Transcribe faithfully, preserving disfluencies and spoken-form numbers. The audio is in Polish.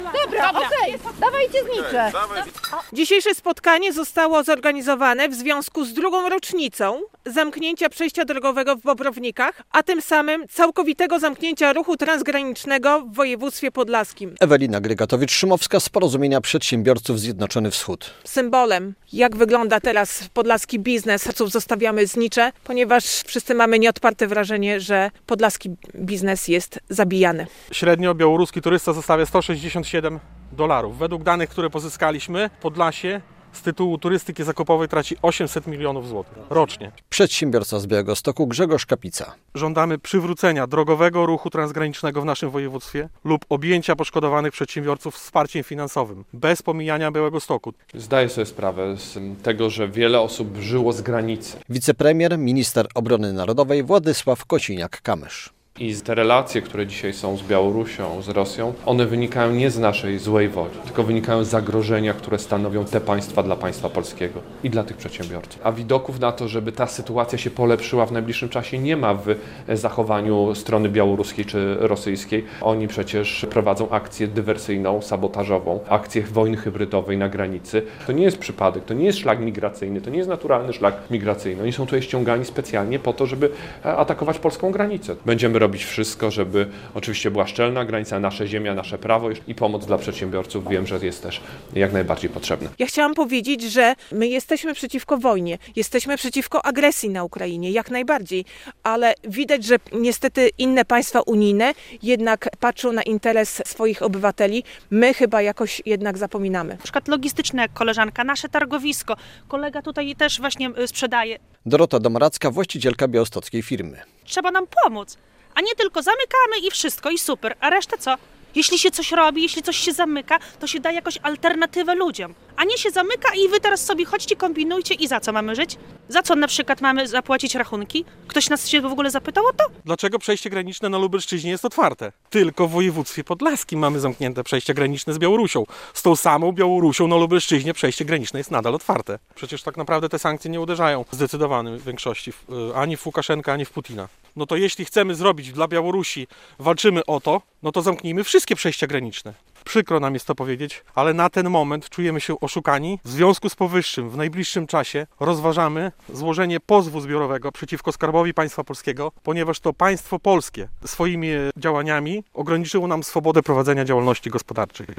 Dobra, okej, okay. Dawajcie znicze. Dzisiejsze spotkanie zostało zorganizowane w związku z drugą rocznicą zamknięcia przejścia drogowego w Bobrownikach, a tym samym całkowitego zamknięcia ruchu transgranicznego w województwie podlaskim. Ewelina Grygatowicz-Szymowska z Porozumienia Przedsiębiorców Zjednoczony Wschód. Symbolem, jak wygląda teraz podlaski biznes, cóż zostawiamy znicze, ponieważ wszyscy mamy nieodparte wrażenie, że podlaski biznes jest zabijany. Średnio białoruski turysta zostawia sto sześćdziesiąt siedem dolarów. Według danych, które pozyskaliśmy, Podlasie z tytułu turystyki zakupowej traci osiemset milionów złotych rocznie. Przedsiębiorca z Białegostoku Grzegorz Kapica. Żądamy przywrócenia drogowego ruchu transgranicznego w naszym województwie lub objęcia poszkodowanych przedsiębiorców wsparciem finansowym, bez pomijania Białegostoku. Zdaję sobie sprawę z tego, że wiele osób żyło z granicy. Wicepremier, minister obrony narodowej Władysław Kosiniak-Kamysz. I te relacje, które dzisiaj są z Białorusią, z Rosją, one wynikają nie z naszej złej woli, tylko wynikają z zagrożenia, które stanowią te państwa dla państwa polskiego i dla tych przedsiębiorców. A widoków na to, żeby ta sytuacja się polepszyła w najbliższym czasie, nie ma w zachowaniu strony białoruskiej czy rosyjskiej. Oni przecież prowadzą akcję dywersyjną, sabotażową, akcję wojny hybrydowej na granicy. To nie jest przypadek, to nie jest szlak migracyjny, to nie jest naturalny szlak migracyjny. Oni są tutaj ściągani specjalnie po to, żeby atakować polską granicę. Będziemy robić wszystko, żeby oczywiście była szczelna granica, nasza ziemia, nasze prawo i pomoc dla przedsiębiorców. Wiem, że jest też jak najbardziej potrzebna. Ja chciałam powiedzieć, że my jesteśmy przeciwko wojnie, jesteśmy przeciwko agresji na Ukrainie, jak najbardziej, ale widać, że niestety inne państwa unijne jednak patrzą na interes swoich obywateli. My chyba jakoś jednak zapominamy. Na przykład logistyczne, jak koleżanka, nasze targowisko. Kolega tutaj też właśnie sprzedaje. Dorota Domracka, właścicielka białostockiej firmy. Trzeba nam pomóc. A nie tylko zamykamy i wszystko, i super. A resztę co? Jeśli się coś robi, jeśli coś się zamyka, to się da jakąś alternatywę ludziom. A nie się zamyka i wy teraz sobie chodźcie, kombinujcie i za co mamy żyć? Za co na przykład mamy zapłacić rachunki? Ktoś nas się w ogóle zapytał o to? Dlaczego przejście graniczne na Lubelszczyźnie jest otwarte? Tylko w województwie podlaskim mamy zamknięte przejście graniczne z Białorusią. Z tą samą Białorusią na Lubelszczyźnie przejście graniczne jest nadal otwarte. Przecież tak naprawdę te sankcje nie uderzają w zdecydowanej większości ani w Łukaszenkę, ani w Putina. No to jeśli chcemy zrobić dla Białorusi, walczymy o to, no to zamknijmy wszystkie przejścia graniczne. Przykro nam jest to powiedzieć, ale na ten moment czujemy się oszukani. W związku z powyższym w najbliższym czasie rozważamy złożenie pozwu zbiorowego przeciwko Skarbowi Państwa Polskiego, ponieważ to państwo polskie swoimi działaniami ograniczyło nam swobodę prowadzenia działalności gospodarczej.